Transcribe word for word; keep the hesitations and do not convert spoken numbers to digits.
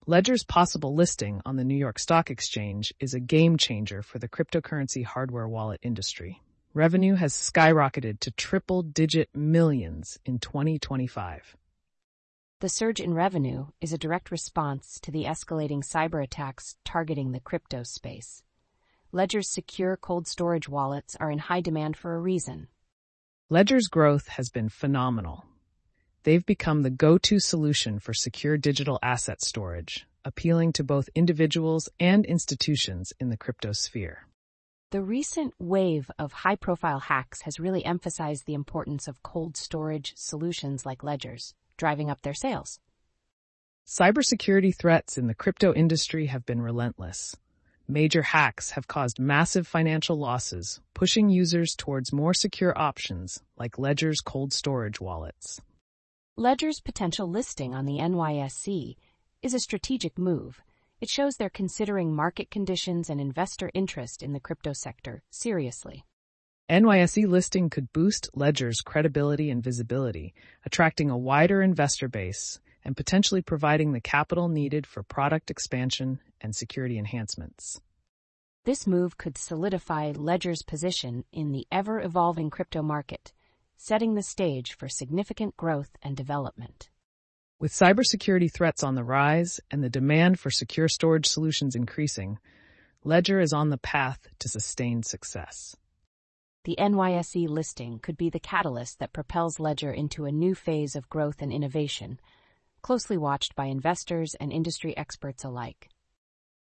Ledger's possible listing on the New York Stock Exchange is a game changer for the cryptocurrency hardware wallet industry. Revenue has skyrocketed to triple-digit millions in twenty twenty-five. The surge in revenue is a direct response to the escalating cyber attacks targeting the crypto space. Ledger's secure cold storage wallets are in high demand for a reason. Ledger's growth has been phenomenal. They've become the go-to solution for secure digital asset storage, appealing to both individuals and institutions in the crypto sphere. The recent wave of high-profile hacks has really emphasized the importance of cold storage solutions like Ledger's, driving up their sales. Cybersecurity threats in the crypto industry have been relentless. Major hacks have caused massive financial losses, pushing users towards more secure options like Ledger's cold storage wallets. Ledger's potential listing on the N Y S E is a strategic move. It shows they're considering market conditions and investor interest in the crypto sector seriously. N Y S E listing could boost Ledger's credibility and visibility, attracting a wider investor base and potentially providing the capital needed for product expansion and security enhancements. This move could solidify Ledger's position in the ever-evolving crypto market, setting the stage for significant growth and development. With cybersecurity threats on the rise and the demand for secure storage solutions increasing, Ledger is on the path to sustained success. The N Y S E listing could be the catalyst that propels Ledger into a new phase of growth and innovation, closely watched by investors and industry experts alike.